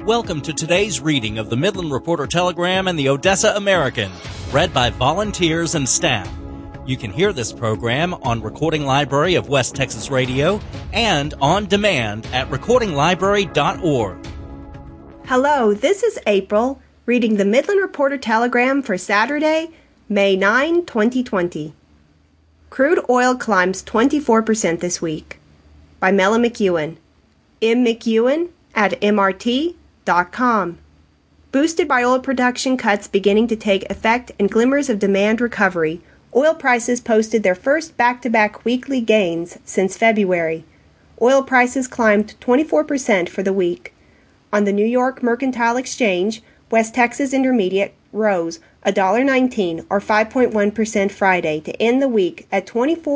Welcome to today's reading of the Midland Reporter-Telegram and the Odessa American, read by volunteers and staff. You can hear this program on Recording Library of West Texas Radio and on demand at recordinglibrary.org. Hello, this is April, reading the Midland Reporter-Telegram for Saturday, May 9, 2020. Crude oil climbs 24% this week. By Mela McEwen. M. McEwen at MRT.com. Boosted by oil production cuts beginning to take effect and glimmers of demand recovery, oil prices posted their first back-to-back weekly gains since February. Oil prices climbed 24% for the week. On the New York Mercantile Exchange, West Texas Intermediate rose $1.19 or 5.1% Friday to end the week at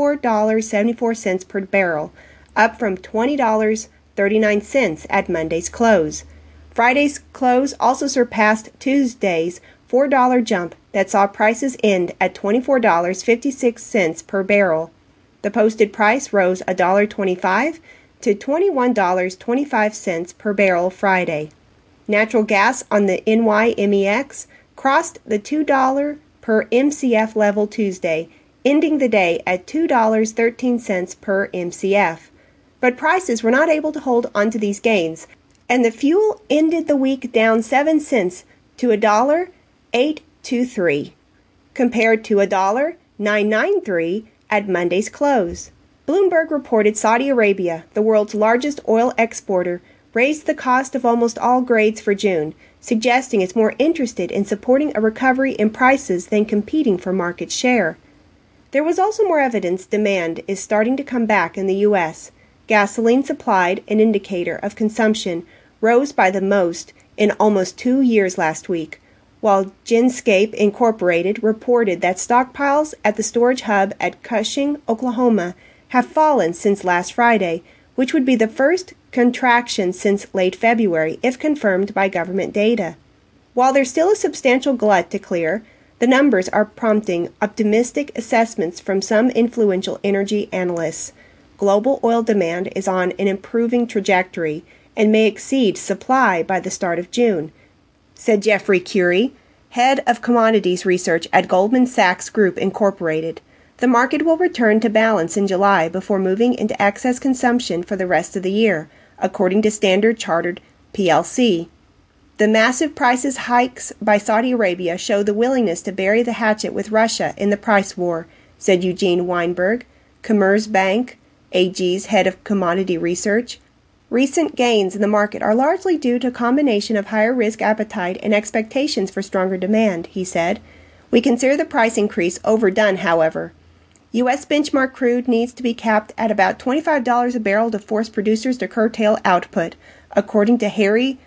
$24.74 per barrel, up from $20.39 at Monday's close. Friday's close also surpassed Tuesday's $4 jump that saw prices end at $24.56 per barrel. The posted price rose $1.25 to $21.25 per barrel Friday. Natural gas on the NYMEX crossed the $2 per MCF level Tuesday, ending the day at $2.13 per MCF. But prices were not able to hold onto these gains, and the fuel ended the week down 7 cents to $1.823, compared to $1.993 at Monday's close. Bloomberg reported Saudi Arabia, the world's largest oil exporter, raised the cost of almost all grades for June, suggesting it's more interested in supporting a recovery in prices than competing for market share. There was also more evidence demand is starting to come back in the U.S. Gasoline supplied, an indicator of consumption, rose by the most in almost 2 years last week, while Genscape Incorporated reported that stockpiles at the storage hub at Cushing, Oklahoma, have fallen since last Friday, which would be the first contraction since late February, if confirmed by government data. While there's still a substantial glut to clear, the numbers are prompting optimistic assessments from some influential energy analysts. Global oil demand is on an improving trajectory and may exceed supply by the start of June, said Jeffrey Curie, head of commodities research at Goldman Sachs Group Incorporated. The market will return to balance in July before moving into excess consumption for the rest of the year, according to Standard Chartered plc. The massive prices hikes by Saudi Arabia show the willingness to bury the hatchet with Russia in the price war, said Eugene Weinberg, Commerzbank AG's head of commodity research. Recent gains in the market are largely due to a combination of higher risk appetite and expectations for stronger demand, he said. We consider the price increase overdone, however. U.S. benchmark crude needs to be capped at about $25 a barrel to force producers to curtail output, according to Harry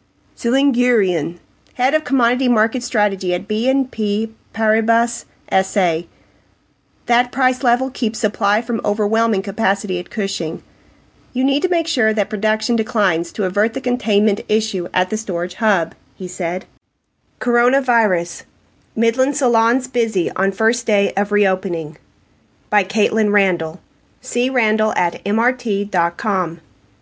Zilingirian, head of commodity market strategy at BNP Paribas SA. That price level keeps supply from overwhelming capacity at Cushing. You need to make sure that production declines to avert the containment issue at the storage hub, he said. Coronavirus. Midland salons busy on first day of reopening. By Caitlin Randall. See Randall at MRT.com.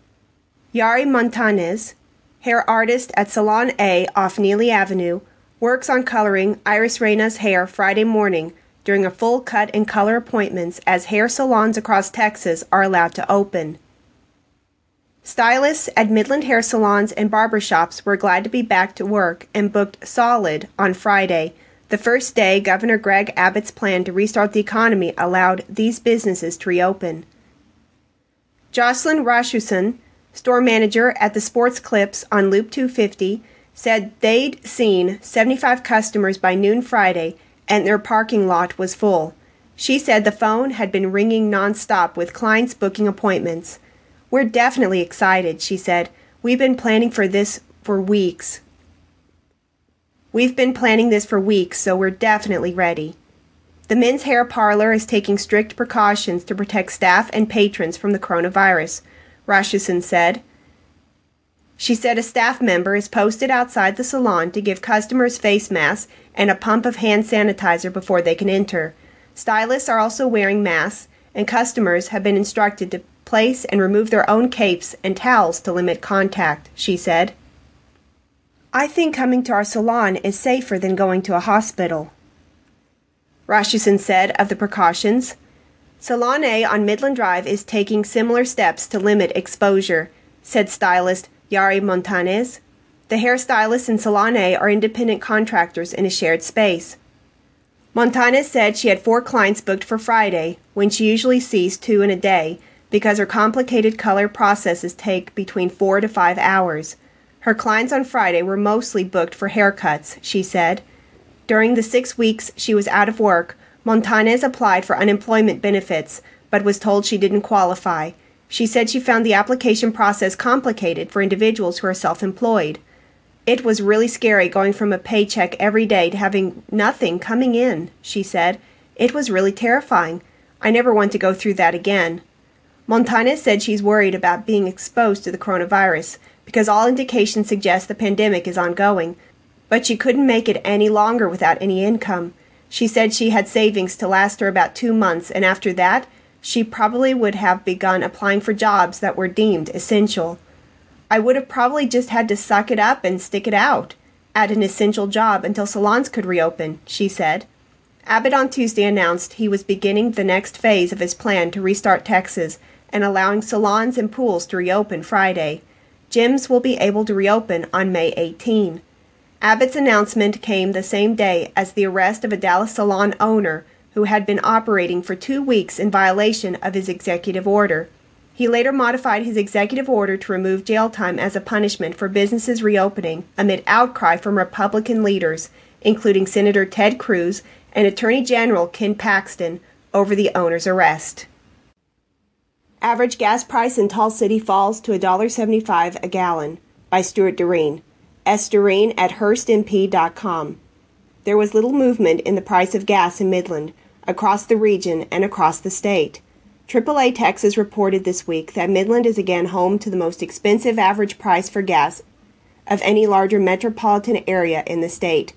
Yari Montanez, hair artist at Salon A off Neely Avenue, works on coloring Iris Reyna's hair Friday morning during a full cut and color appointments as hair salons across Texas are allowed to open. Stylists at Midland hair salons and barbershops were glad to be back to work and booked solid on Friday, the first day Governor Greg Abbott's plan to restart the economy allowed these businesses to reopen. Jocelyn Rasmussen, store manager at the Sports Clips on Loop 250, said they'd seen 75 customers by noon Friday and their parking lot was full. She said the phone had been ringing nonstop with clients booking appointments. We're definitely excited, she said. We've been planning this for weeks, so we're definitely ready. The men's hair parlor is taking strict precautions to protect staff and patrons from the coronavirus, Rasmussen said. She said a staff member is posted outside the salon to give customers face masks and a pump of hand sanitizer before they can enter. Stylists are also wearing masks, and customers have been instructed to place and remove their own capes and towels to limit contact, she said. I think coming to our salon is safer than going to a hospital. Rasmussen said of the precautions, Salon A on Midland Drive is taking similar steps to limit exposure, said stylist Yari Montanes. The hairstylists in Salon A are independent contractors in a shared space. Montanes said she had 4 clients booked for Friday, when she usually sees 2 in a day, because her complicated color processes take between 4 to 5 hours. Her clients on Friday were mostly booked for haircuts, she said. During the 6 weeks she was out of work, Montanes applied for unemployment benefits, but was told she didn't qualify. She said she found the application process complicated for individuals who are self-employed. It was really scary going from a paycheck every day to having nothing coming in, she said. It was really terrifying. I never want to go through that again. Montanes said she's worried about being exposed to the coronavirus because all indications suggest the pandemic is ongoing, but she couldn't make it any longer without any income. She said she had savings to last her about 2 months, and after that, she probably would have begun applying for jobs that were deemed essential. I would have probably just had to suck it up and stick it out at an essential job until salons could reopen, she said. Abbott on Tuesday announced he was beginning the next phase of his plan to restart Texas and allowing salons and pools to reopen Friday. Gyms will be able to reopen on May 18. Abbott's announcement came the same day as the arrest of a Dallas salon owner who had been operating for 2 weeks in violation of his executive order. He later modified his executive order to remove jail time as a punishment for businesses reopening amid outcry from Republican leaders, including Senator Ted Cruz and Attorney General Ken Paxton, over the owner's arrest. Average gas price in Tall City falls to $1.75 a gallon, by Stuart Doreen. S. Doreen at HearstMP.com. There was little movement in the price of gas in Midland, across the region, and across the state. AAA Texas reported this week that Midland is again home to the most expensive average price for gas of any larger metropolitan area in the state,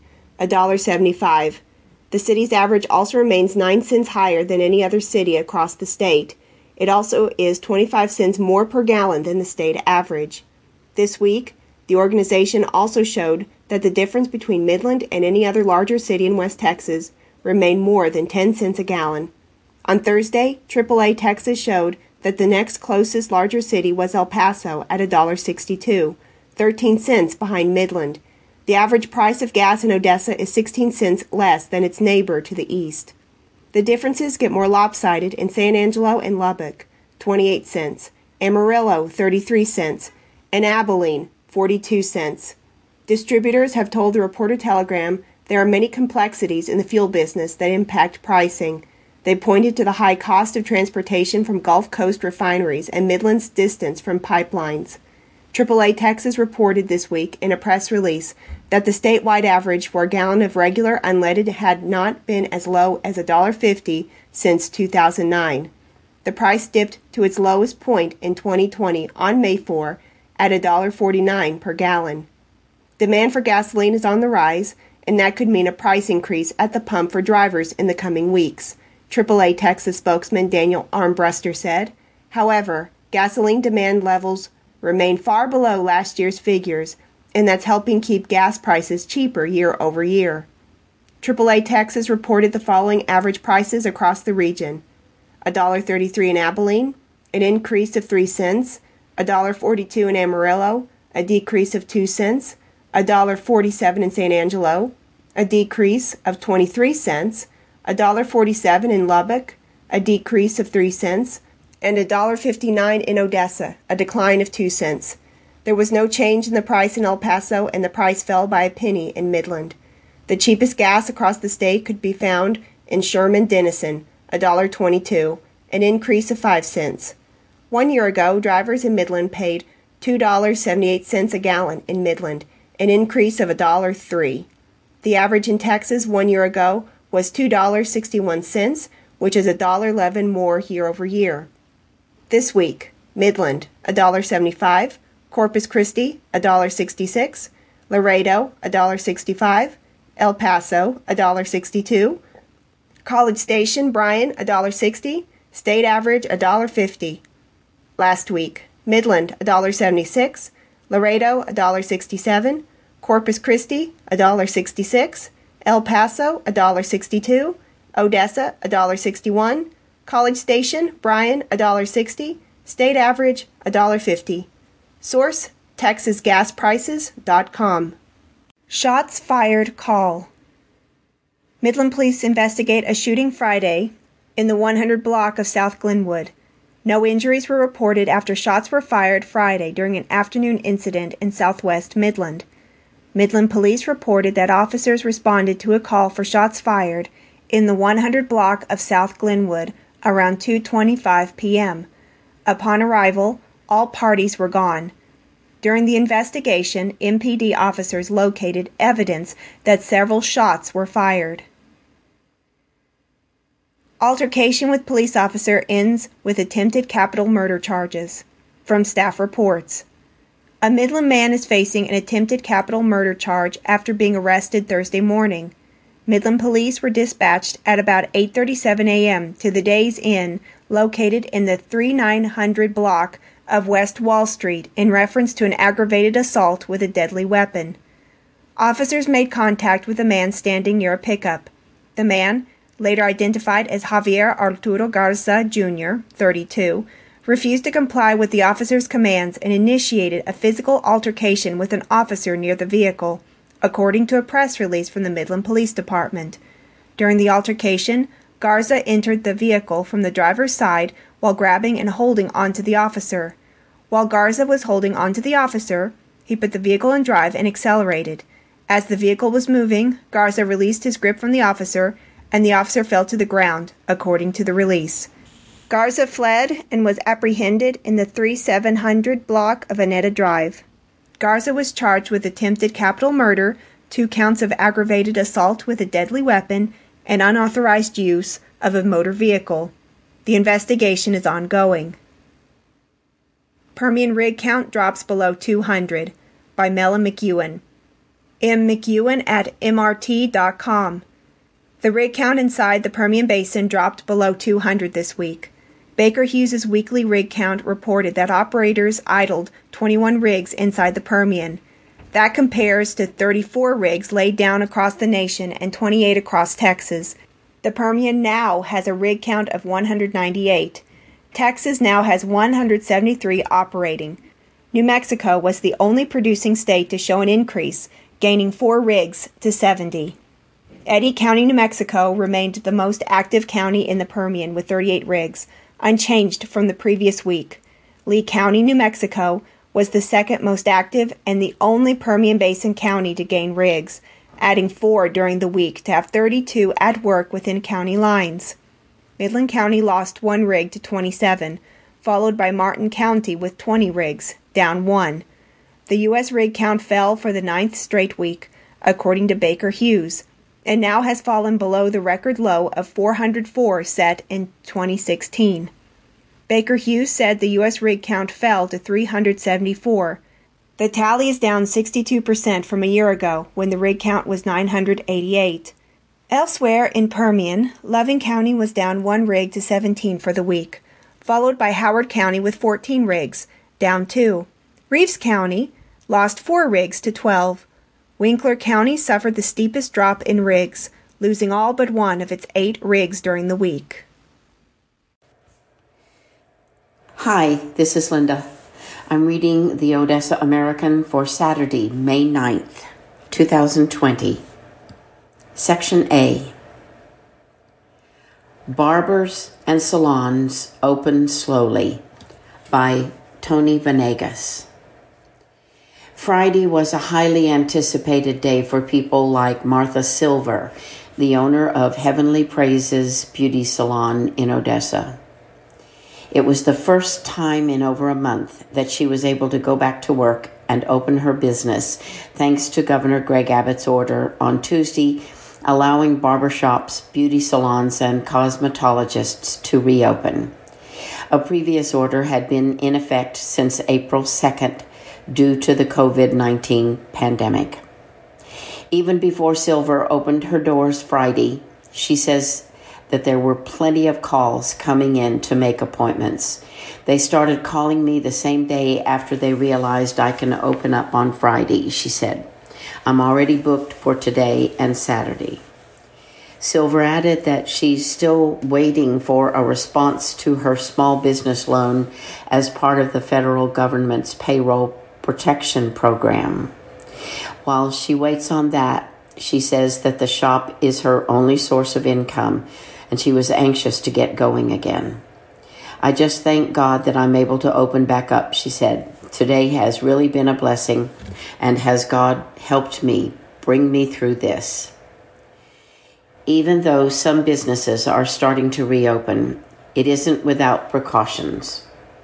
$1.75. The city's average also remains 9 cents higher than any other city across the state. It also is 25 cents more per gallon than the state average. This week, the organization also showed that the difference between Midland and any other larger city in West Texas remained more than 10 cents a gallon. On Thursday, AAA Texas showed that the next closest larger city was El Paso at $1.62, 13 cents behind Midland. The average price of gas in Odessa is 16 cents less than its neighbor to the east. The differences get more lopsided in San Angelo and Lubbock, 28 cents, Amarillo, 33 cents, and Abilene, 42 cents. Distributors have told the Reporter-Telegram there are many complexities in the fuel business that impact pricing. They pointed to the high cost of transportation from Gulf Coast refineries and Midland's distance from pipelines. AAA Texas reported this week in a press release that the statewide average for a gallon of regular unleaded had not been as low as $1.50 since 2009. The price dipped to its lowest point in 2020 on May 4 at $1.49 per gallon. Demand for gasoline is on the rise, and that could mean a price increase at the pump for drivers in the coming weeks, AAA Texas spokesman Daniel Armbruster said. However, gasoline demand levels remain far below last year's figures, and that's helping keep gas prices cheaper year over year. AAA Texas reported the following average prices across the region: $1.33 in Abilene, an increase of 3 cents, $1.42 in Amarillo, a decrease of 2 cents, $1.47 in San Angelo, a decrease of 23 cents, $1.47 in Lubbock, a decrease of 3 cents, and $1.59 in Odessa, a decline of 2 cents. There was no change in the price in El Paso, and the price fell by a penny in Midland. The cheapest gas across the state could be found in Sherman-Denison, $1.22, an increase of 5 cents. 1 year ago, drivers in Midland paid $2.78 a gallon in Midland, an increase of $1.03. The average in Texas 1 year ago was $2.61, which is $1.11 more year over year. This week, Midland, $1.75, Corpus Christi, $1.66, Laredo, $1.65, El Paso, $1.62, College Station, Bryan, $1.60, state average, $1.50. Last week, Midland, $1.76, Laredo, $1.67, Corpus Christi, $1.66. El Paso, $1.62. Odessa, $1.61. College Station, Bryan, $1.60. State average, $1.50. Source, TexasGasPrices.com. Shots fired call. Midland police investigate a shooting Friday in the 100 block of South Glenwood. No injuries were reported after shots were fired Friday during an afternoon incident in southwest Midland. Midland police reported that officers responded to a call for shots fired in the 100 block of South Glenwood around 2:25 p.m. Upon arrival, all parties were gone. During the investigation, MPD officers located evidence that several shots were fired. Altercation with police officer ends with attempted capital murder charges. From staff reports. A Midland man is facing an attempted capital murder charge after being arrested Thursday morning. Midland police were dispatched at about 8:37 a.m. to the Days Inn, located in the 3900 block of West Wall Street, in reference to an aggravated assault with a deadly weapon. Officers made contact with a man standing near a pickup. The man, later identified as Javier Arturo Garza Jr., 32, refused to comply with the officer's commands and initiated a physical altercation with an officer near the vehicle, according to a press release from the Midland Police Department. During the altercation, Garza entered the vehicle from the driver's side while grabbing and holding onto the officer. While Garza was holding onto the officer, he put the vehicle in drive and accelerated. As the vehicle was moving, Garza released his grip from the officer, and the officer fell to the ground, according to the release. Garza fled and was apprehended in the 3700 block of Anetta Drive. Garza was charged with attempted capital murder, 2 counts of aggravated assault with a deadly weapon, and unauthorized use of a motor vehicle. The investigation is ongoing. Permian rig count drops below 200 by Mela McEwen. M. McEwen at MRT.com. The rig count inside the Permian Basin dropped below 200 this week. Baker Hughes's weekly rig count reported that operators idled 21 rigs inside the Permian. That compares to 34 rigs laid down across the nation and 28 across Texas. The Permian now has a rig count of 198. Texas now has 173 operating. New Mexico was the only producing state to show an increase, gaining 4 rigs to 70. Eddy County, New Mexico remained the most active county in the Permian with 38 rigs, unchanged from the previous week. Lee County, New Mexico was the second most active and the only Permian Basin county to gain rigs, adding 4 during the week to have 32 at work within county lines. Midland County lost 1 rig to 27, followed by Martin County with 20 rigs, down 1. The U.S. rig count fell for the 9th straight week, according to Baker Hughes, and now has fallen below the record low of 404 set in 2016. Baker Hughes said the U.S. rig count fell to 374. The tally is down 62% from a year ago, when the rig count was 988. Elsewhere in Permian, Loving County was down 1 rig to 17 for the week, followed by Howard County with 14 rigs, down 2. Reeves County lost 4 rigs to 12. Winkler County suffered the steepest drop in rigs, losing all but 1 of its 8 rigs during the week. Hi, this is Linda. I'm reading the Odessa American for Saturday, May 9th, 2020. Section A. Barbers and Salons Open Slowly by Tony Venegas. Friday was a highly anticipated day for people like Martha Silver, the owner of Heavenly Praises Beauty Salon in Odessa. It was the first time in over a month that she was able to go back to work and open her business, thanks to Governor Greg Abbott's order on Tuesday allowing barbershops, beauty salons, and cosmetologists to reopen. A previous order had been in effect since April 2nd due to the COVID-19 pandemic. Even before Silver opened her doors Friday, she says that there were plenty of calls coming in to make appointments. They started calling me the same day after they realized I can open up on Friday, she said. I'm already booked for today and Saturday. Silver added that she's still waiting for a response to her small business loan as part of the federal government's payroll protection program. While she waits on that, she says that the shop is her only source of income, and she was anxious to get going again. I just thank God that I'm able to open back up, she said. Today has really been a blessing, and has God helped me bring me through this. Even though some businesses are starting to reopen, it isn't without precautions.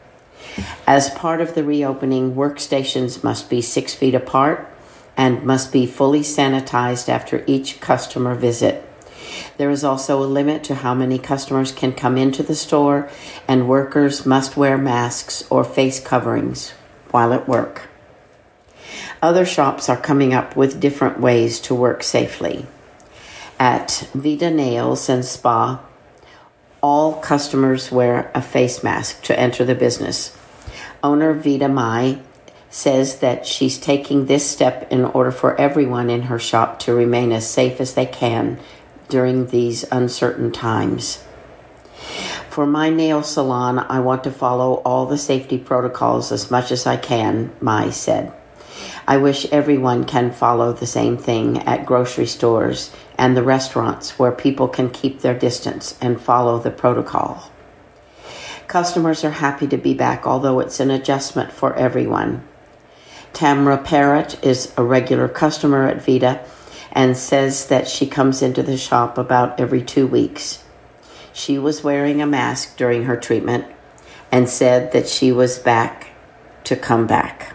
As part of the reopening, workstations must be 6 feet apart and must be fully sanitized after each customer visit. There is also a limit to how many customers can come into the store, and workers must wear masks or face coverings while at work. Other shops are coming up with different ways to work safely. At Vida Nails and Spa, all customers wear a face mask to enter the business. Owner Vida Mai says that she's taking this step in order for everyone in her shop to remain as safe as they can during these uncertain times. For my nail salon, I want to follow all the safety protocols as much as I can, Mai said. I wish everyone can follow the same thing at grocery stores and the restaurants where people can keep their distance and follow the protocol. Customers are happy to be back, although it's an adjustment for everyone. Tamra Parrott is a regular customer at Vida and says that she comes into the shop about every 2 weeks. She was wearing a mask during her treatment and said that she was back to come back.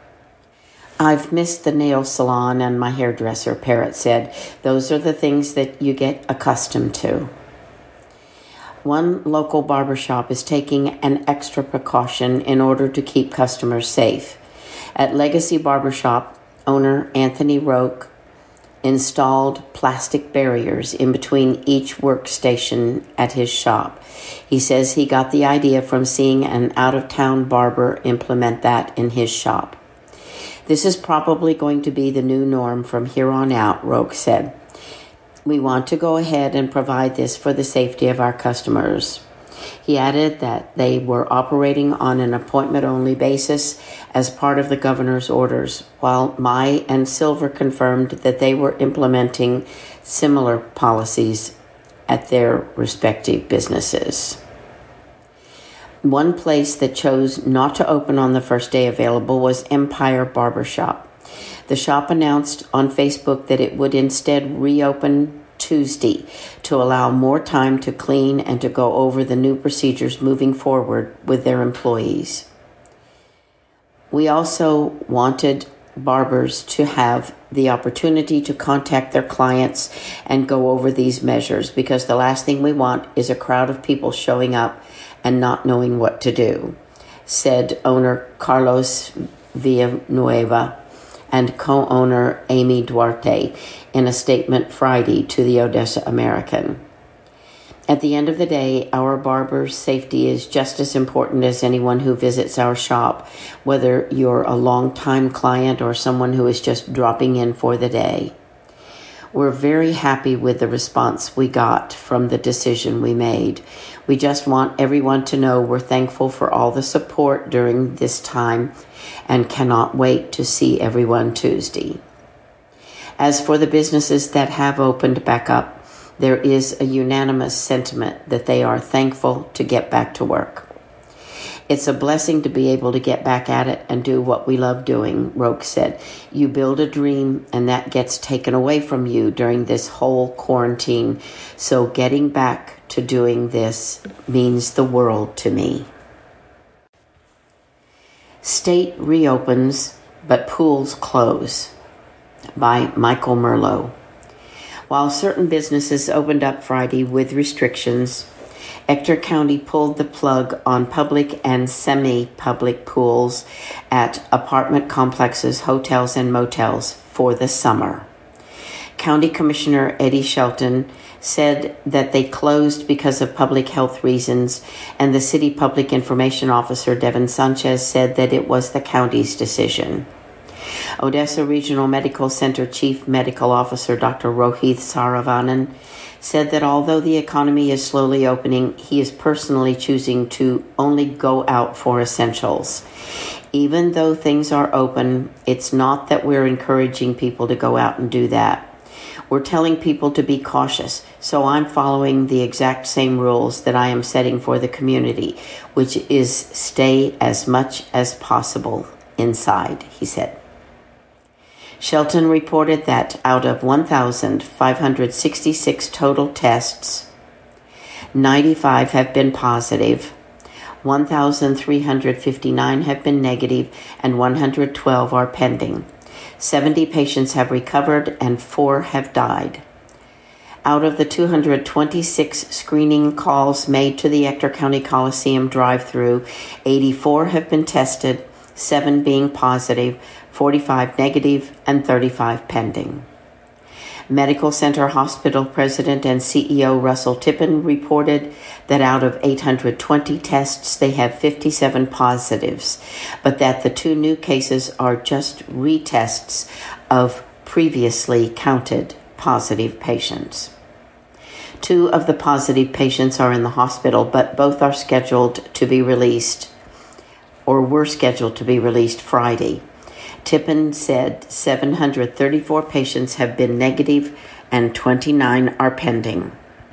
I've missed the nail salon and my hairdresser, Parrott said. Those are the things that you get accustomed to. One local barbershop is taking an extra precaution in order to keep customers safe. At Legacy Barbershop, owner Anthony Roque installed plastic barriers in between each workstation at his shop. He says he got the idea from seeing an out-of-town barber implement that in his shop. This is probably going to be the new norm from here on out, Roque said. We want to go ahead and provide this for the safety of our customers. He added that they were operating on an appointment-only basis as part of the governor's orders, while Mai and Silver confirmed that they were implementing similar policies at their respective businesses. One place that chose not to open on the first day available was Empire Barbershop. The shop announced on Facebook that it would instead reopen Tuesday to allow more time to clean and to go over the new procedures moving forward with their employees. We also wanted barbers to have the opportunity to contact their clients and go over these measures, because the last thing we want is a crowd of people showing up and not knowing what to do, said owner Carlos Villanueva and co-owner Amy Duarte in a statement Friday to the Odessa American. At the end of the day, our barbers' safety is just as important as anyone who visits our shop, whether you're a long-time client or someone who is just dropping in for the day. We're very happy with the response we got from the decision we made. We just want everyone to know we're thankful for all the support during this time and cannot wait to see everyone Tuesday. As for the businesses that have opened back up, there is a unanimous sentiment that they are thankful to get back to work. It's a blessing to be able to get back at it and do what we love doing, Roque said. You build a dream and that gets taken away from you during this whole quarantine. So getting back to doing this means the world to me. State reopens, but pools close, by Michael Merlot. While certain businesses opened up Friday with restrictions, Ector County pulled the plug on public and semi-public pools at apartment complexes, hotels, and motels for the summer. County Commissioner Eddie Shelton said that they closed because of public health reasons, and the City Public Information Officer Devin Sanchez said that it was the county's decision. Odessa Regional Medical Center Chief Medical Officer Dr. Rohith Saravanan said that although the economy is slowly opening, he is personally choosing to only go out for essentials. Even though things are open, it's not that we're encouraging people to go out and do that. We're telling people to be cautious, so I'm following the exact same rules that I am setting for the community, which is stay as much as possible inside, he said. Shelton reported that out of 1,566 total tests, 95 have been positive, 1,359 have been negative, and 112 are pending. 70 patients have recovered and 4 have died. Out of the 226 screening calls made to the Ector County Coliseum drive-thru, 84 have been tested, 7 being positive, 45 negative, and 35 pending. Medical Center Hospital President and CEO Russell Tippin reported that out of 820 tests, they have 57 positives, but that the 2 new cases are just retests of previously counted positive patients. 2 of the positive patients are in the hospital, but both are scheduled to be released, or were scheduled to be released Friday. Tippin said 734 patients have been negative and 29 are pending.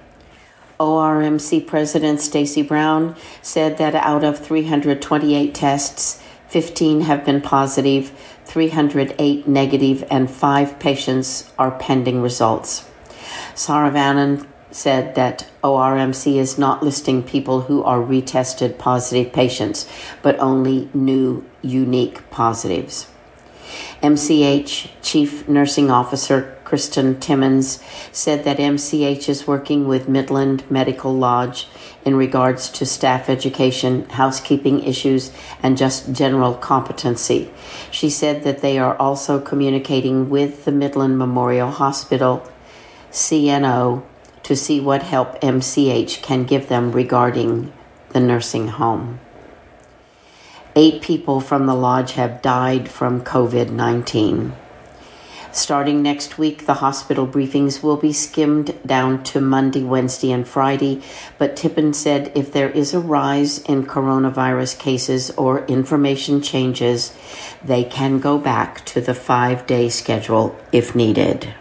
ORMC President Stacy Brown said that out of 328 tests, 15 have been positive, 308 negative, and 5 patients are pending results. Saravanan said that ORMC is not listing people who are retested positive patients, but only new, unique positives. MCH Chief Nursing Officer Kristen Timmons said that MCH is working with Midland Medical Lodge in regards to staff education, housekeeping issues, and just general competency. She said that they are also communicating with the Midland Memorial Hospital, CNO, to see what help MCH can give them regarding the nursing home. 8 people from the lodge have died from COVID-19. Starting next week, the hospital briefings will be skimmed down to Monday, Wednesday, and Friday, but Tippin said if there is a rise in coronavirus cases or information changes, they can go back to the 5-day schedule if needed.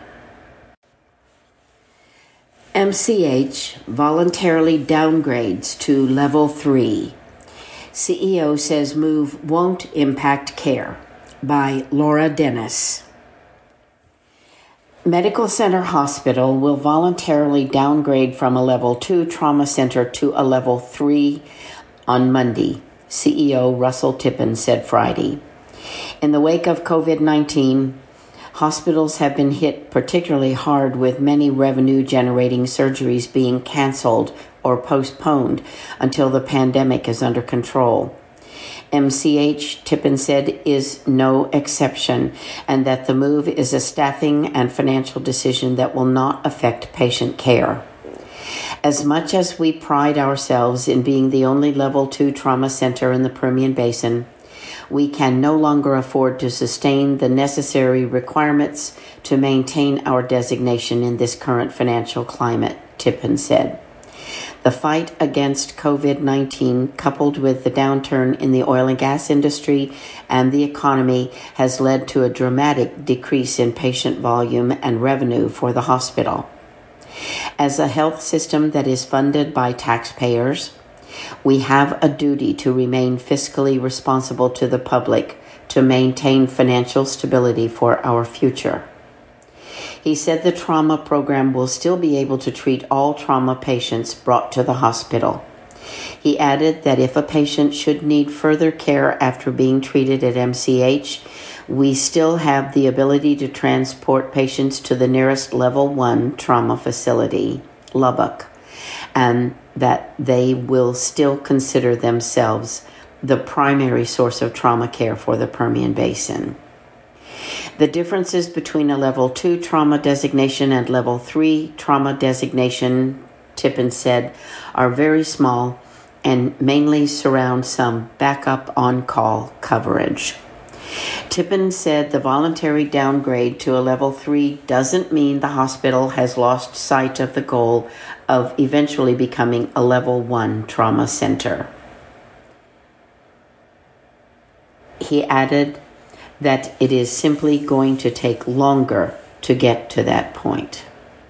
MCH voluntarily downgrades to level 3. CEO says move won't impact care, by Laura Dennis. Medical Center Hospital will voluntarily downgrade from a level 2 trauma center to a level 3 on Monday, CEO Russell Tippin said Friday. In the wake of COVID-19, hospitals have been hit particularly hard, with many revenue-generating surgeries being canceled or postponed until the pandemic is under control. MCH, Tippin said, is no exception, and that the move is a staffing and financial decision that will not affect patient care. As much as we pride ourselves in being the only level 2 trauma center in the Permian Basin, we can no longer afford to sustain the necessary requirements to maintain our designation in this current financial climate, Tippin said. The fight against COVID-19, coupled with the downturn in the oil and gas industry and the economy, has led to a dramatic decrease in patient volume and revenue for the hospital. As a health system that is funded by taxpayers, we have a duty to remain fiscally responsible to the public to maintain financial stability for our future. He said the trauma program will still be able to treat all trauma patients brought to the hospital. He added that if a patient should need further care after being treated at MCH, we still have the ability to transport patients to the nearest level 1 trauma facility, Lubbock, and that they will still consider themselves the primary source of trauma care for the Permian Basin. The differences between a level 2 trauma designation and level 3 trauma designation, Tippin said, are very small and mainly surround some backup on-call coverage. Tippin said the voluntary downgrade to a level 3 doesn't mean the hospital has lost sight of the goal of eventually becoming a level 1 trauma center. He added that it is simply going to take longer to get to that point.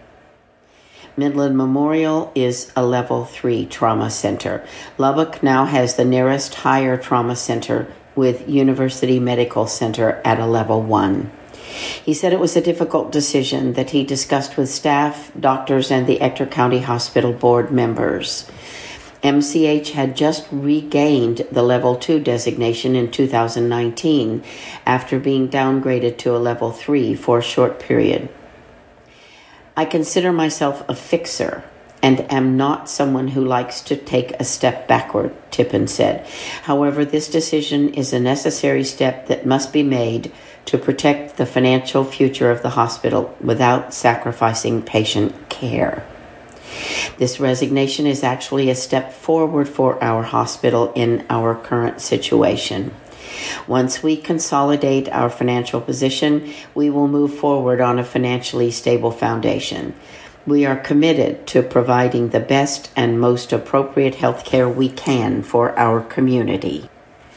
Midland Memorial is a level 3 trauma center. Lubbock now has the nearest higher trauma center, with University Medical Center at a level 1. He said it was a difficult decision that he discussed with staff, doctors, and the Ector County Hospital Board members. MCH had just regained the level 2 designation in 2019 after being downgraded to a level 3 for a short period. I consider myself a fixer and am not someone who likes to take a step backward, Tippin said. However, this decision is a necessary step that must be made to protect the financial future of the hospital without sacrificing patient care. This resignation is actually a step forward for our hospital in our current situation. Once we consolidate our financial position, we will move forward on a financially stable foundation. We are committed to providing the best and most appropriate health care we can for our community.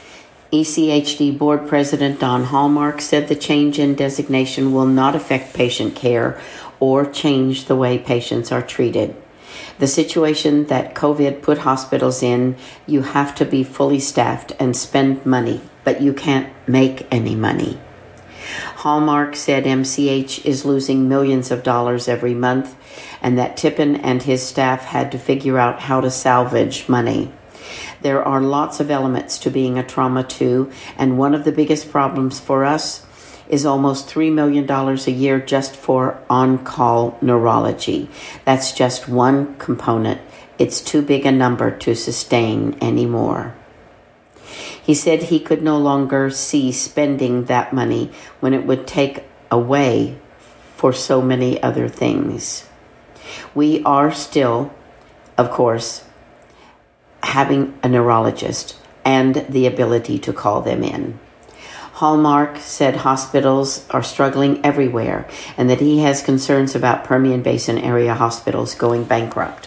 ECHD Board President Don Hallmark said the change in designation will not affect patient care or change the way patients are treated. The situation that COVID put hospitals in, you have to be fully staffed and spend money, but you can't make any money. Hallmark said MCH is losing millions of dollars every month and that Tippin and his staff had to figure out how to salvage money. There are lots of elements to being a trauma too, and one of the biggest problems for us is almost $3 million a year just for on-call neurology. That's just one component. It's too big a number to sustain anymore. He said he could no longer see spending that money when it would take away for so many other things. We are still, of course, having a neurologist and the ability to call them in. Hallmark said hospitals are struggling everywhere and that he has concerns about Permian Basin area hospitals going bankrupt.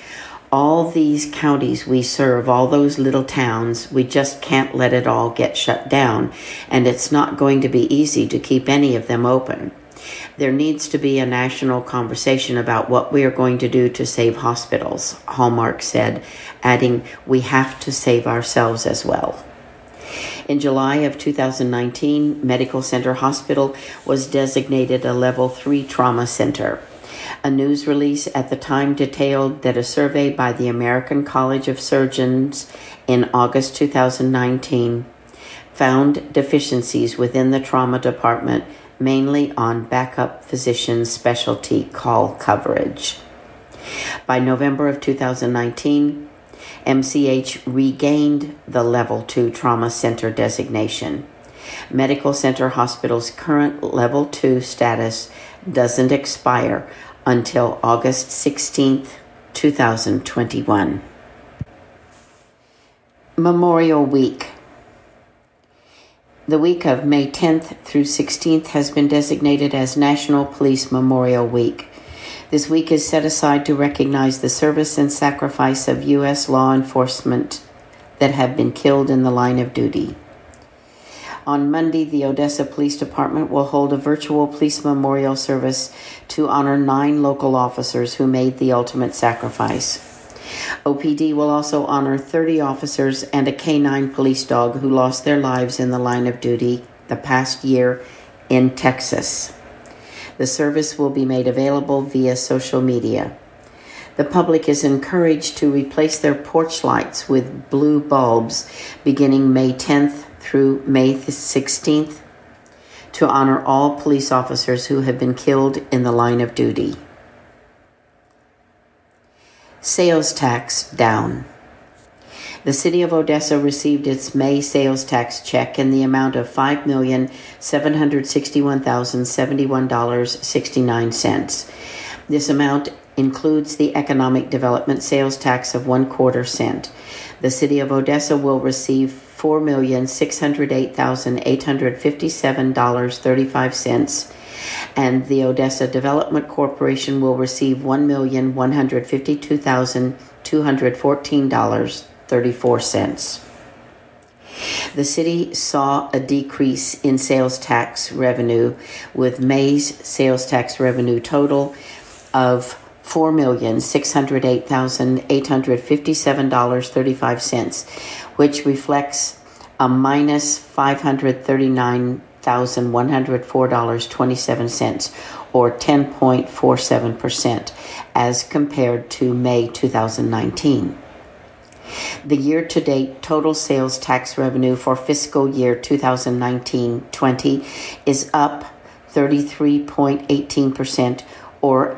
All these counties we serve, all those little towns, we just can't let it all get shut down, and it's not going to be easy to keep any of them open. There needs to be a national conversation about what we are going to do to save hospitals, Hallmark said, adding, we have to save ourselves as well. In July of 2019, Medical Center Hospital was designated a level 3 trauma center. A news release at the time detailed that a survey by the American College of Surgeons in August 2019 found deficiencies within the trauma department, mainly on backup physician specialty call coverage. By November of 2019, MCH regained the Level 2 Trauma Center designation. Medical Center Hospital's current Level 2 status doesn't expire until August 16th, 2021. Memorial Week. The week of May 10th through 16th has been designated as National Police Memorial Week. This week is set aside to recognize the service and sacrifice of U.S. law enforcement that have been killed in the line of duty. On Monday, the Odessa Police Department will hold a virtual police memorial service to honor 9 local officers who made the ultimate sacrifice. OPD will also honor 30 officers and a K-9 police dog who lost their lives in the line of duty the past year in Texas. The service will be made available via social media. The public is encouraged to replace their porch lights with blue bulbs beginning May 10th through May 16th to honor all police officers who have been killed in the line of duty. Sales tax down. The city of Odessa received its May sales tax check in the amount of $5,761,071.69. This amount includes the economic development sales tax of 1/4 cent. The city of Odessa will receive $4,608,857.35, and the Odessa Development Corporation will receive $1,152,214.34. The city saw a decrease in sales tax revenue, with May's sales tax revenue total of $4,608,857.35, which reflects a minus $539,104.27, or 10.47%, as compared to May 2019. The year-to-date total sales tax revenue for fiscal year 2019-20 is up 33.18%, or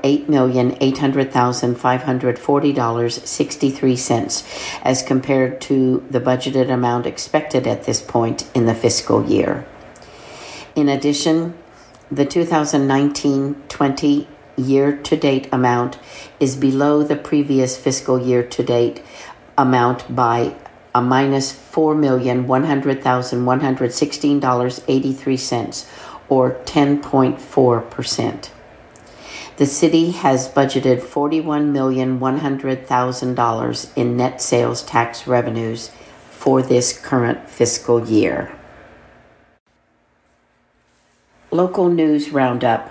$8,800,540.63, as compared to the budgeted amount expected at this point in the fiscal year. In addition, the 2019-20 year-to-date amount is below the previous fiscal year-to-date amount by a minus $4,100,116.83, or 10.4%. The city has budgeted $41,100,000 in net sales tax revenues for this current fiscal year. Local news roundup.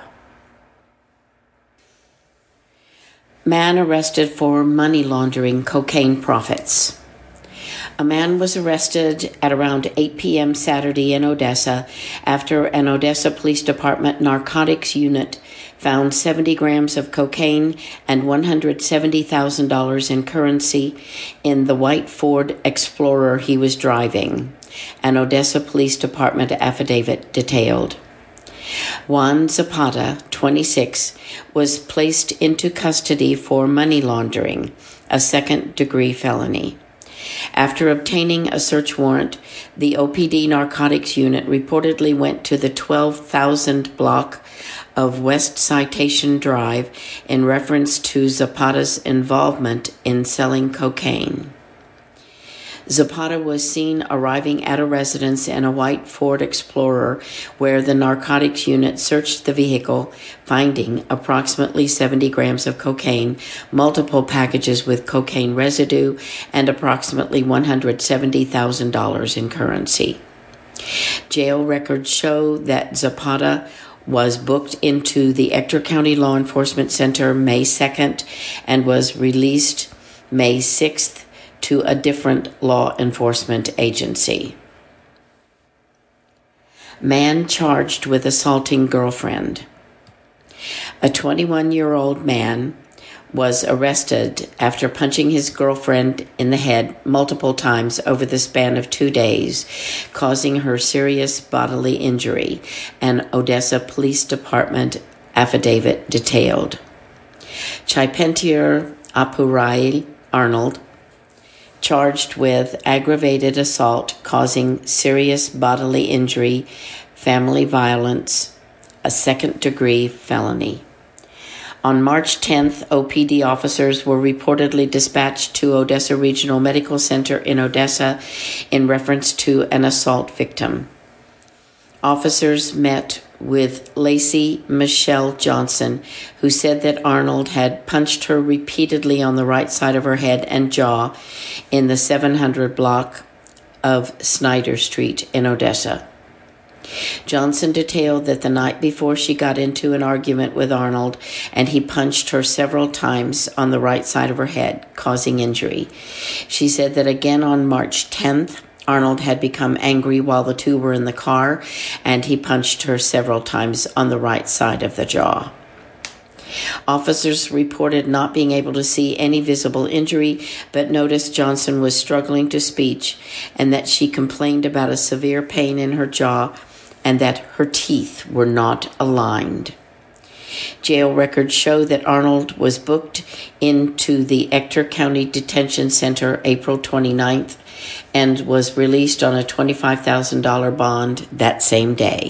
Man arrested for money laundering cocaine profits. A man was arrested at around 8 p.m. Saturday in Odessa after an Odessa Police Department narcotics unit found 70 grams of cocaine and $170,000 in currency in the white Ford Explorer he was driving, an Odessa Police Department affidavit detailed. Juan Zapata, 26, was placed into custody for money laundering, a second-degree felony. After obtaining a search warrant, the OPD narcotics unit reportedly went to the 12,000 block of West Citation Drive in reference to Zapata's involvement in selling cocaine. Zapata was seen arriving at a residence in a white Ford Explorer where the narcotics unit searched the vehicle, finding approximately 70 grams of cocaine, multiple packages with cocaine residue, and approximately $170,000 in currency. Jail records show that Zapata was booked into the Ector County Law Enforcement Center May 2nd and was released May 6th to a different law enforcement agency. Man charged with assaulting girlfriend. A 21-year-old man was arrested after punching his girlfriend in the head multiple times over the span of 2 days, causing her serious bodily injury, an Odessa Police Department affidavit detailed. Chipentier Apurail Arnold, charged with aggravated assault causing serious bodily injury, family violence, a second-degree felony. On March 10th, OPD officers were reportedly dispatched to Odessa Regional Medical Center in Odessa in reference to an assault victim. Officers met with Lacey Michelle Johnson, who said that Arnold had punched her repeatedly on the right side of her head and jaw in the 700 block of Snyder Street in Odessa. Johnson detailed that the night before she got into an argument with Arnold, and he punched her several times on the right side of her head, causing injury. She said that again on March 10th, Arnold had become angry while the two were in the car, and he punched her several times on the right side of the jaw. Officers reported not being able to see any visible injury, but noticed Johnson was struggling to speech and that she complained about a severe pain in her jaw and that her teeth were not aligned. Jail records show that Arnold was booked into the Ector County Detention Center April 29th and was released on a $25,000 bond that same day.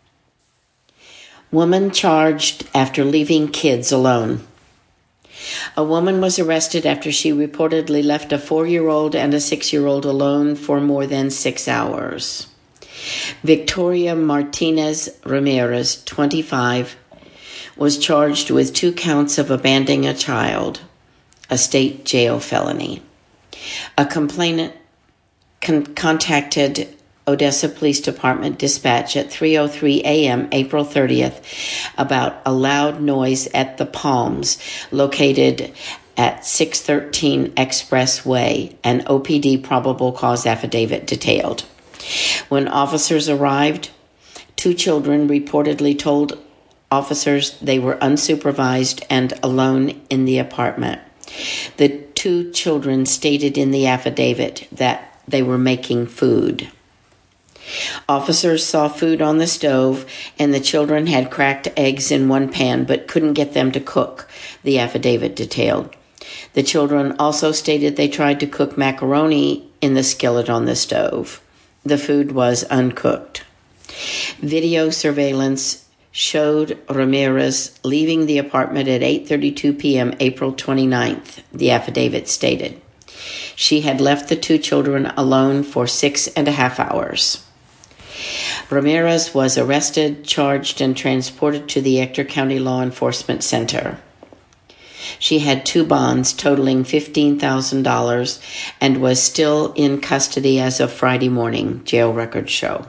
Woman charged after leaving kids alone. A woman was arrested after she reportedly left a 4-year-old and a 6-year-old alone for more than 6 hours. Victoria Martinez Ramirez, 25, was charged with 2 counts of abandoning a child, a state jail felony. A complainant contacted Odessa Police Department dispatch at 3:03 a.m. April 30th about a loud noise at the Palms, located at 613 Expressway, an OPD probable cause affidavit detailed. When officers arrived, 2 children reportedly told officers they were unsupervised and alone in the apartment. The 2 children stated in the affidavit that they were making food. Officers saw food on the stove, and the children had cracked eggs in one pan but couldn't get them to cook, the affidavit detailed. The children also stated they tried to cook macaroni in the skillet on the stove. The food was uncooked. Video surveillance showed Ramirez leaving the apartment at 8:32 p.m. April 29th, the affidavit stated. She had left the 2 children alone for 6.5 hours. Ramirez was arrested, charged, and transported to the Ector County Law Enforcement Center. She had 2 bonds totaling $15,000 and was still in custody as of Friday morning, jail records show.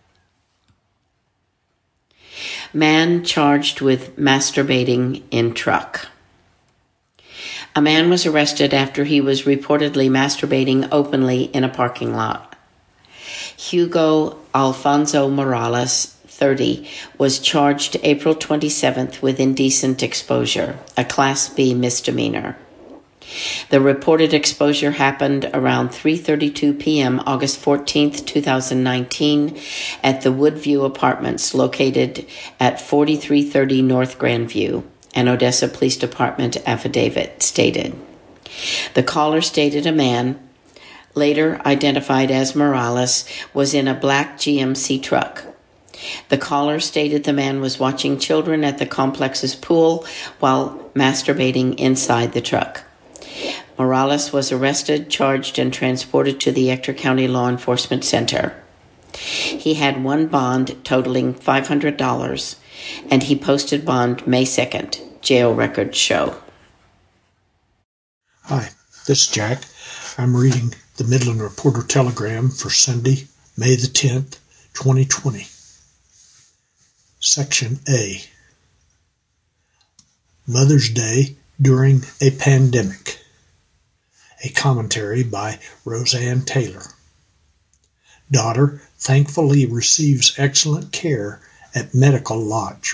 Man charged with masturbating in truck. A man was arrested after he was reportedly masturbating openly in a parking lot. Hugo Alfonso Morales, 30, was charged April 27th with indecent exposure, a Class B misdemeanor. The reported exposure happened around 3:32 p.m. August 14th, 2019, at the Woodview Apartments located at 4330 North Grandview, an Odessa Police Department affidavit stated. The caller stated a man, later identified as Morales, was in a black GMC truck. The caller stated the man was watching children at the complex's pool while masturbating inside the truck. Morales was arrested, charged, and transported to the Ector County Law Enforcement Center. He had 1 bond totaling $500, and he posted bond May 2nd, jail records show. Hi, this is Jack. I'm reading the Midland Reporter Telegram for Sunday, May the 10th, 2020. Section A. Mother's Day During a Pandemic. A commentary by Roseanne Taylor. Daughter thankfully receives excellent care at Medical Lodge.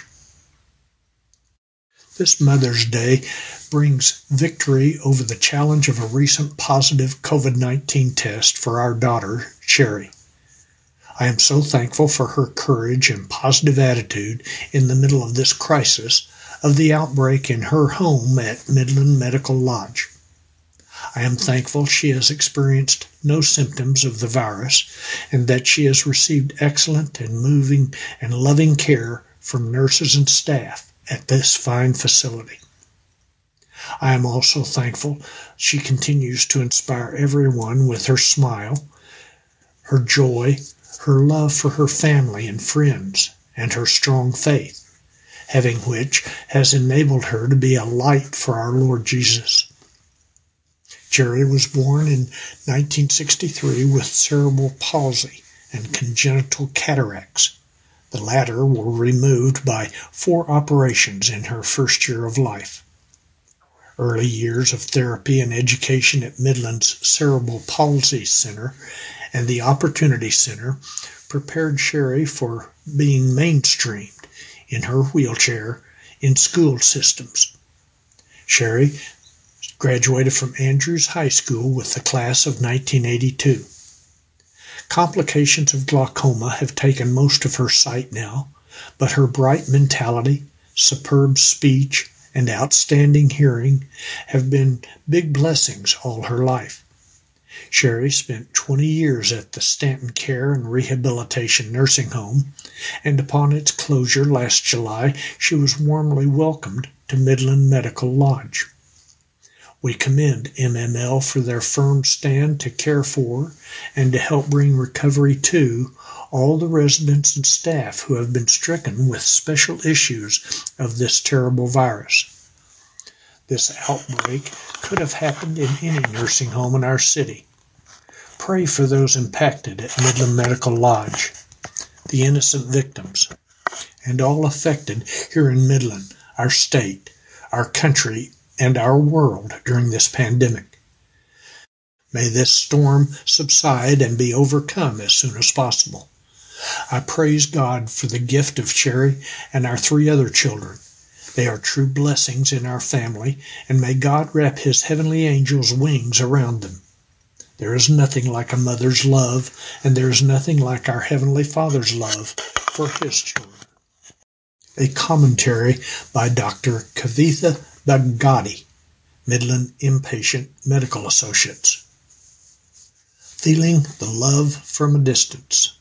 This Mother's Day brings victory over the challenge of a recent positive COVID-19 test for our daughter, Sherry. I am so thankful for her courage and positive attitude in the middle of this crisis of the outbreak in her home at Midland Medical Lodge. I am thankful she has experienced no symptoms of the virus and that she has received excellent and moving and loving care from nurses and staff at this fine facility. I am also thankful she continues to inspire everyone with her smile, her joy, her love for her family and friends, and her strong faith, having which has enabled her to be a light for our Lord Jesus. Jerry was born in 1963 with cerebral palsy and congenital cataracts. The latter were removed by 4 operations in her first year of life. Early years of therapy and education at Midland's Cerebral Palsy Center and the Opportunity Center prepared Sherry for being mainstreamed in her wheelchair in school systems. Sherry graduated from Andrews High School with the class of 1982. Complications of glaucoma have taken most of her sight now, but her bright mentality, superb speech, and outstanding hearing have been big blessings all her life. Sherry spent 20 years at the Stanton Care and Rehabilitation Nursing Home, and upon its closure last July, she was warmly welcomed to Midland Medical Lodge. We commend MML for their firm stand to care for and to help bring recovery to all the residents and staff who have been stricken with special issues of this terrible virus. This outbreak could have happened in any nursing home in our city. Pray for those impacted at Midland Medical Lodge, the innocent victims, and all affected here in Midland, our state, our country, and our world during this pandemic. May this storm subside and be overcome as soon as possible. I praise God for the gift of Sherry and our 3 other children. They are true blessings in our family, and may God wrap His heavenly angels' wings around them. There is nothing like a mother's love, and there is nothing like our Heavenly Father's love for His children. A commentary by Dr. Kavitha Bhagadi, Midland Inpatient Medical Associates. Feeling the love from a distance.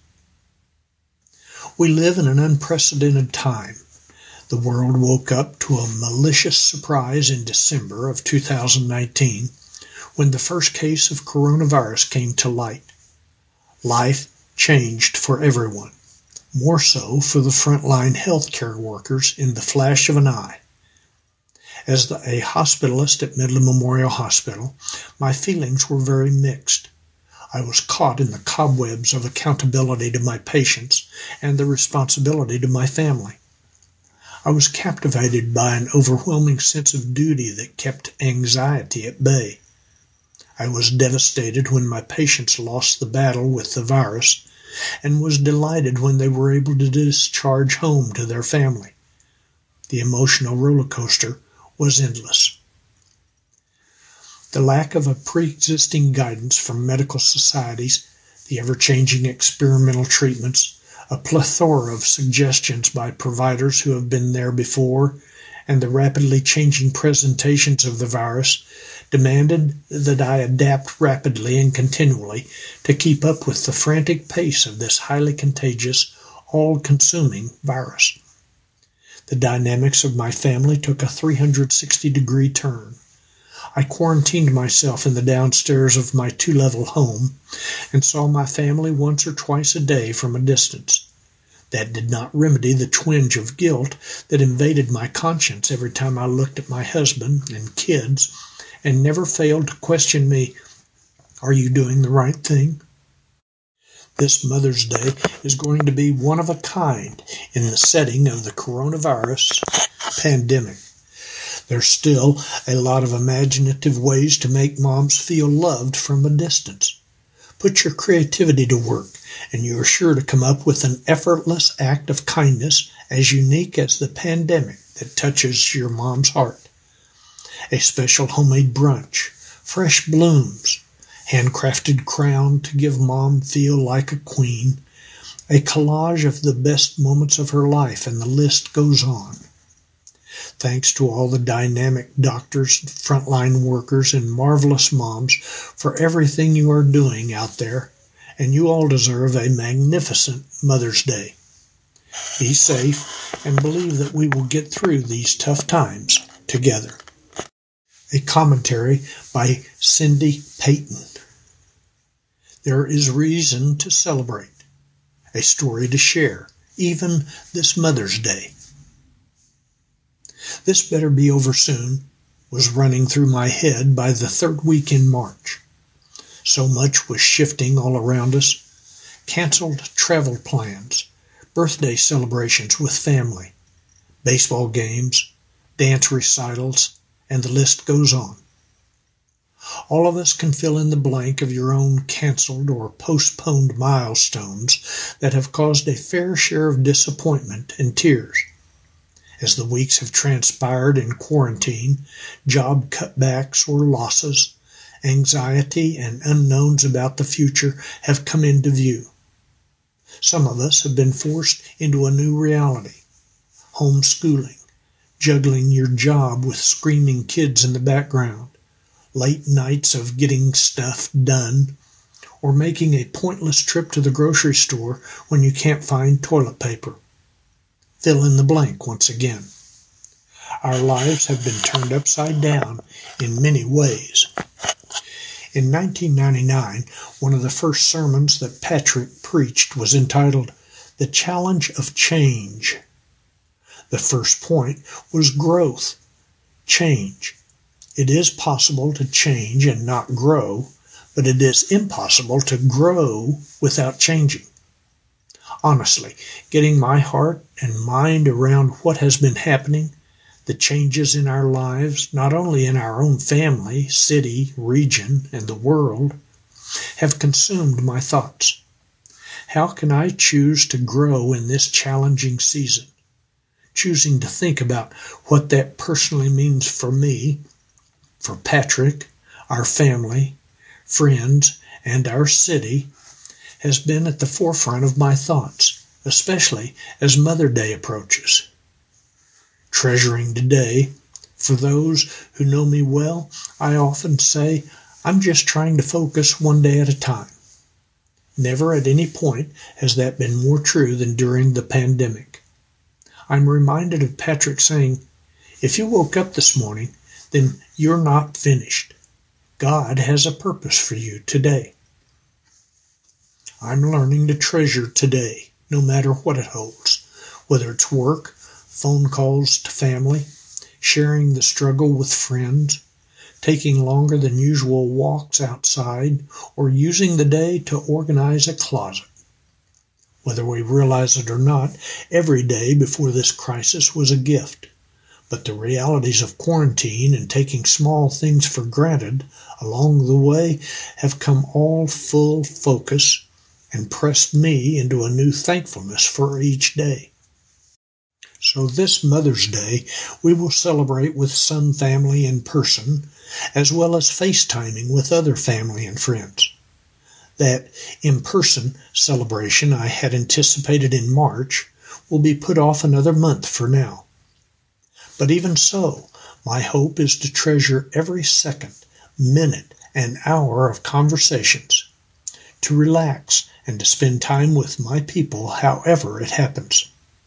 We live in an unprecedented time. The world woke up to a malicious surprise in December of 2019 when the first case of coronavirus came to light. Life changed for everyone, more so for the frontline healthcare workers in the flash of an eye. As a hospitalist at Midland Memorial Hospital, my feelings were very mixed. I was caught in the cobwebs of accountability to my patients and the responsibility to my family. I was captivated by an overwhelming sense of duty that kept anxiety at bay. I was devastated when my patients lost the battle with the virus and was delighted when they were able to discharge home to their family. The emotional roller coaster was endless. The lack of a pre-existing guidance from medical societies, the ever-changing experimental treatments, a plethora of suggestions by providers who have been there before, and the rapidly changing presentations of the virus demanded that I adapt rapidly and continually to keep up with the frantic pace of this highly contagious, all-consuming virus. The dynamics of my family took a 360-degree turn. I quarantined myself in the downstairs of my 2-level home and saw my family once or twice a day from a distance. That did not remedy the twinge of guilt that invaded my conscience every time I looked at my husband and kids and never failed to question me, "Are you doing the right thing?" This Mother's Day is going to be one of a kind in the setting of the coronavirus pandemic. There's still a lot of imaginative ways to make moms feel loved from a distance. Put your creativity to work, and you are sure to come up with an effortless act of kindness as unique as the pandemic that touches your mom's heart. A special homemade brunch, fresh blooms, handcrafted crown to give Mom feel like a queen, a collage of the best moments of her life, and the list goes on. Thanks to all the dynamic doctors, frontline workers, and marvelous moms for everything you are doing out there, and you all deserve a magnificent Mother's Day. Be safe and believe that we will get through these tough times together. A commentary by Cindy Payton. There is reason to celebrate, a story to share, even this Mother's Day. This better be over soon was running through my head by the 3rd week in March. So much was shifting all around us. Canceled travel plans, birthday celebrations with family, baseball games, dance recitals, and the list goes on. All of us can fill in the blank of your own canceled or postponed milestones that have caused a fair share of disappointment and tears. As the weeks have transpired in quarantine, job cutbacks or losses, anxiety and unknowns about the future have come into view. Some of us have been forced into a new reality. Homeschooling, juggling your job with screaming kids in the background, late nights of getting stuff done, or making a pointless trip to the grocery store when you can't find toilet paper. Fill in the blank once again. Our lives have been turned upside down in many ways. In 1999, one of the first sermons that Patrick preached was entitled, "The Challenge of Change." The first point was growth, change. It is possible to change and not grow, but it is impossible to grow without changing. Honestly, getting my heart and mind around what has been happening, the changes in our lives, not only in our own family, city, region, and the world, have consumed my thoughts. How can I choose to grow in this challenging season? Choosing to think about what that personally means for me, for Patrick, our family, friends, and our city, has been at the forefront of my thoughts, especially as Mother Day approaches. Treasuring today, for those who know me well, I often say I'm just trying to focus one day at a time. Never at any point has that been more true than during the pandemic. I'm reminded of Patrick saying, "If you woke up this morning, then you're not finished. God has a purpose for you today." I'm learning to treasure today, no matter what it holds, whether it's work, phone calls to family, sharing the struggle with friends, taking longer than usual walks outside, or using the day to organize a closet. Whether we realize it or not, every day before this crisis was a gift. But the realities of quarantine and taking small things for granted along the way have come all full focus and pressed me into a new thankfulness for each day. So this Mother's Day, we will celebrate with some family in person, as well as FaceTiming with other family and friends. That in-person celebration I had anticipated in March will be put off another month for now. But even so, my hope is to treasure every second, minute, and hour of conversations, to relax and to spend time with my people however it happens.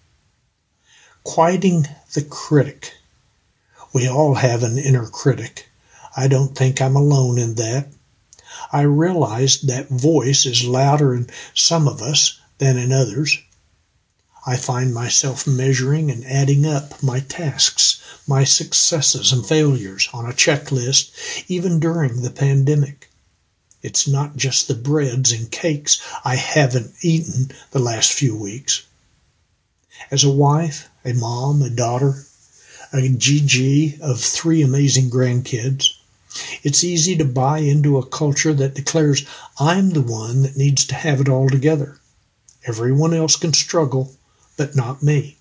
Quieting the critic. We all have an inner critic. I don't think I'm alone in that. I realize that voice is louder in some of us than in others. I find myself measuring and adding up my tasks, my successes and failures on a checklist, even during the pandemic. It's not just the breads and cakes I haven't eaten the last few weeks. As a wife, a mom, a daughter, a GG of 3 amazing grandkids, it's easy to buy into a culture that declares I'm the one that needs to have it all together. Everyone else can struggle, but not me.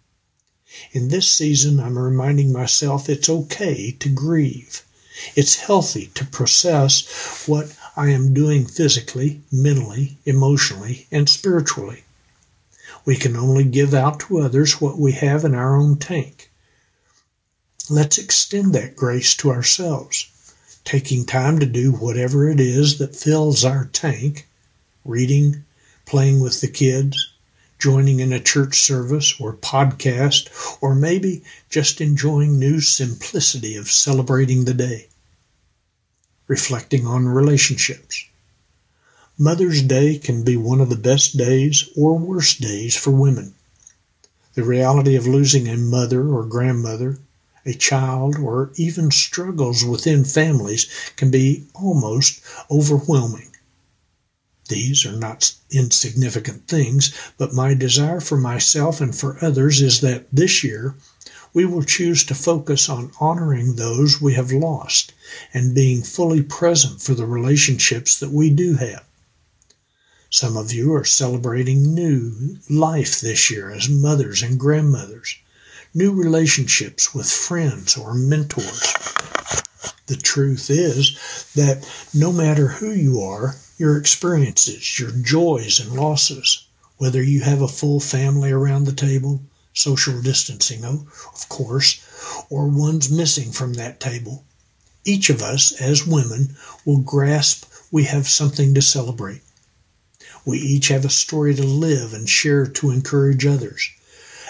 In this season, I'm reminding myself it's okay to grieve. It's healthy to process what I am doing physically, mentally, emotionally, and spiritually. We can only give out to others what we have in our own tank. Let's extend that grace to ourselves, taking time to do whatever it is that fills our tank, reading, playing with the kids, joining in a church service or podcast, or maybe just enjoying new simplicity of celebrating the day. Reflecting on relationships. Mother's Day can be one of the best days or worst days for women. The reality of losing a mother or grandmother, a child, or even struggles within families can be almost overwhelming. These are not insignificant things, but my desire for myself and for others is that this year we will choose to focus on honoring those we have lost and being fully present for the relationships that we do have. Some of you are celebrating new life this year as mothers and grandmothers, new relationships with friends or mentors. The truth is that no matter who you are, your experiences, your joys and losses, whether you have a full family around the table, social distancing, of course, or one's missing from that table, each of us as women will grasp we have something to celebrate. We each have a story to live and share to encourage others,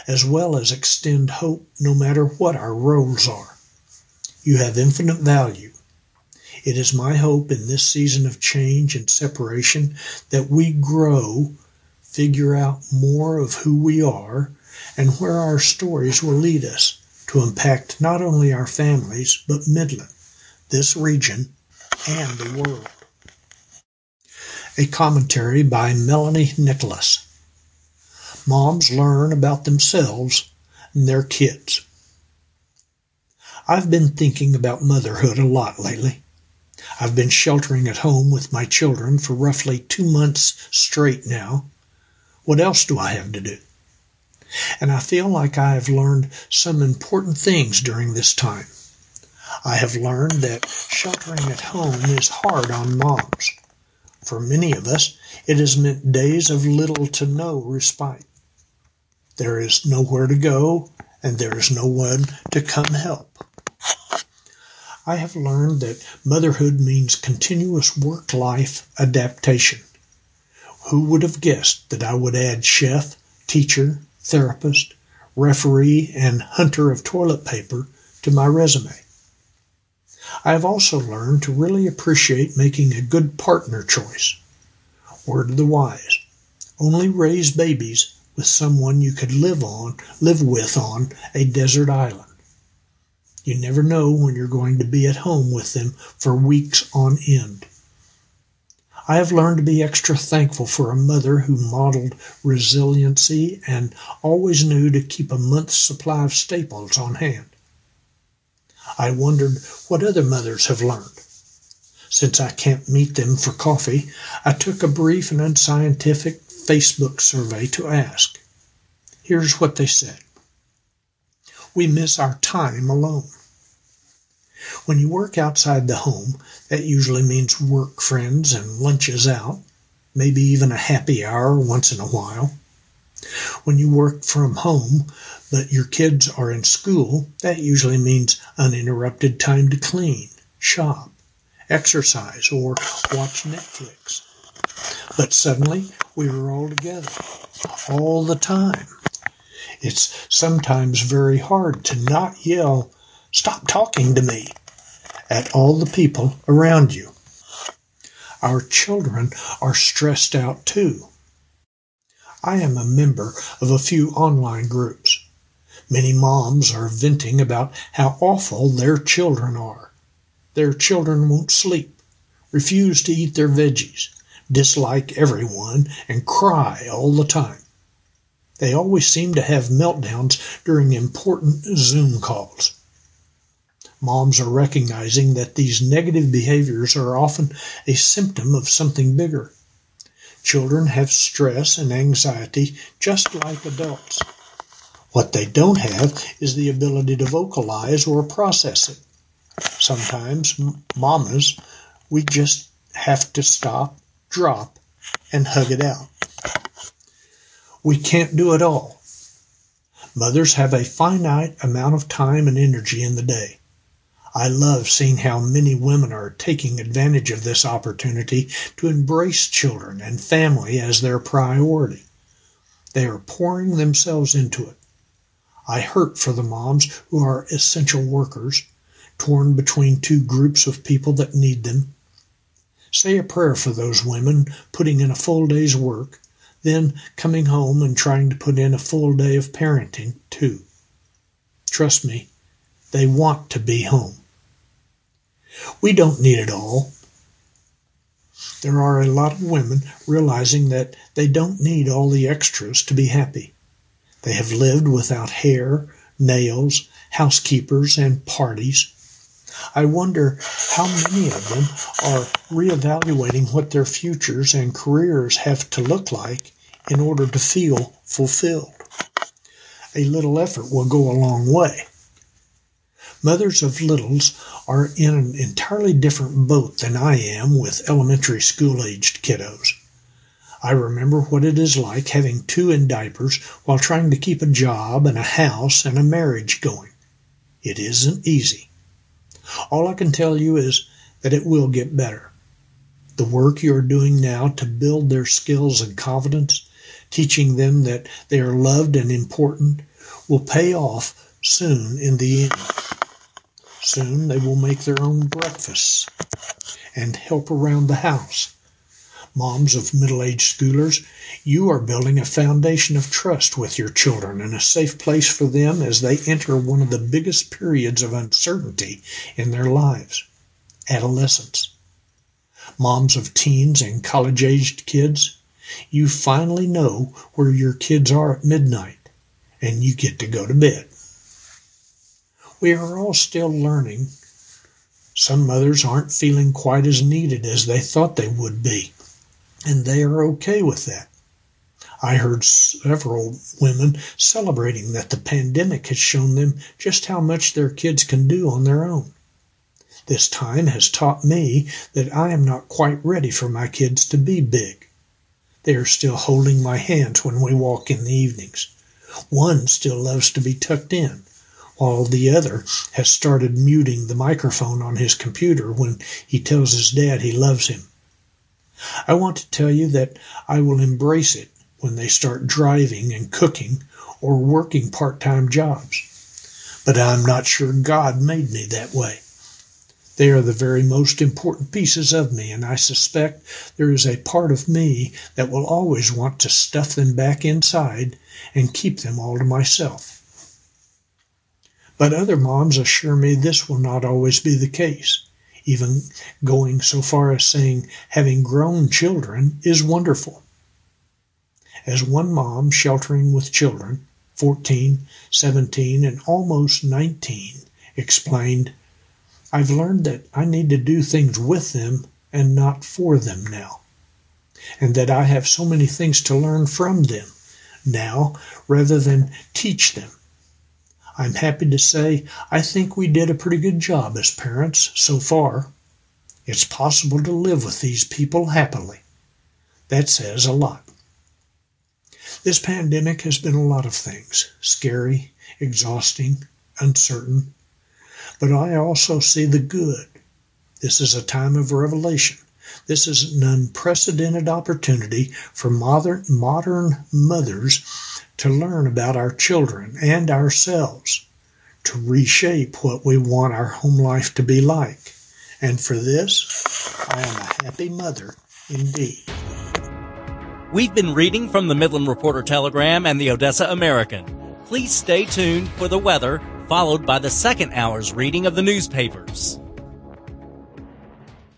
as well as extend hope no matter what our roles are. You have infinite value. It is my hope in this season of change and separation that we grow, figure out more of who we are, and where our stories will lead us to impact not only our families, but Midland, this region, and the world. A commentary by Melanie Nicholas. Moms learn about themselves and their kids. I've been thinking about motherhood a lot lately. I've been sheltering at home with my children for roughly 2 months straight now. What else do I have to do? And I feel like I have learned some important things during this time. I have learned that sheltering at home is hard on moms. For many of us, it has meant days of little to no respite. There is nowhere to go, and there is no one to come help. I have learned that motherhood means continuous work-life adaptation. Who would have guessed that I would add chef, teacher, therapist, referee, and hunter of toilet paper to my resume? I have also learned to really appreciate making a good partner choice. Word of the wise: only raise babies with someone you could live with on a desert island. You never know when you're going to be at home with them for weeks on end. I have learned to be extra thankful for a mother who modeled resiliency and always knew to keep a month's supply of staples on hand. I wondered what other mothers have learned. Since I can't meet them for coffee, I took a brief and unscientific Facebook survey to ask. Here's what they said. We miss our time alone. When you work outside the home, that usually means work friends and lunches out, maybe even a happy hour once in a while. When you work from home, but your kids are in school, that usually means uninterrupted time to clean, shop, exercise, or watch Netflix. But suddenly, we were all together, all the time. It's sometimes very hard to not yell, "Stop talking to me," at all the people around you. Our children are stressed out too. I am a member of a few online groups. Many moms are venting about how awful their children are. Their children won't sleep, refuse to eat their veggies, dislike everyone, and cry all the time. They always seem to have meltdowns during important Zoom calls. Moms are recognizing that these negative behaviors are often a symptom of something bigger. Children have stress and anxiety just like adults. What they don't have is the ability to vocalize or process it. Sometimes, mamas, we just have to stop, drop, and hug it out. We can't do it all. Mothers have a finite amount of time and energy in the day. I love seeing how many women are taking advantage of this opportunity to embrace children and family as their priority. They are pouring themselves into it. I hurt for the moms who are essential workers, torn between two groups of people that need them. Say a prayer for those women putting in a full day's work, then coming home and trying to put in a full day of parenting too. Trust me, they want to be home. We don't need it all. There are a lot of women realizing that they don't need all the extras to be happy. They have lived without hair, nails, housekeepers, and parties. I wonder how many of them are reevaluating what their futures and careers have to look like in order to feel fulfilled. A little effort will go a long way. Mothers of littles are in an entirely different boat than I am with elementary school-aged kiddos. I remember what it is like having two in diapers while trying to keep a job and a house and a marriage going. It isn't easy. All I can tell you is that it will get better. The work you are doing now to build their skills and confidence, teaching them that they are loved and important, will pay off soon in the end. Soon they will make their own breakfasts and help around the house. Moms of middle-aged schoolers, you are building a foundation of trust with your children and a safe place for them as they enter one of the biggest periods of uncertainty in their lives, adolescence. Moms of teens and college-aged kids, you finally know where your kids are at midnight, and you get to go to bed. We are all still learning. Some mothers aren't feeling quite as needed as they thought they would be, and they are okay with that. I heard several women celebrating that the pandemic has shown them just how much their kids can do on their own. This time has taught me that I am not quite ready for my kids to be big. They are still holding my hands when we walk in the evenings. One still loves to be tucked in, while the other has started muting the microphone on his computer when he tells his dad he loves him. I want to tell you that I will embrace it when they start driving and cooking or working part-time jobs. But I'm not sure God made me that way. They are the very most important pieces of me, and I suspect there is a part of me that will always want to stuff them back inside and keep them all to myself. But other moms assure me this will not always be the case, even going so far as saying having grown children is wonderful. As one mom sheltering with children, 14, 17, and almost 19, explained, I've learned that I need to do things with them and not for them now, and that I have so many things to learn from them now rather than teach them. I'm happy to say I think we did a pretty good job as parents so far. It's possible to live with these people happily. That says a lot. This pandemic has been a lot of things, scary, exhausting, uncertain. But I also see the good. This is a time of revelation. This is an unprecedented opportunity for modern mothers to learn about our children and ourselves, to reshape what we want our home life to be like. And for this, I am a happy mother indeed. We've been reading from the Midland Reporter Telegram and the Odessa American. Please stay tuned for the weather, followed by the second hour's reading of the newspapers.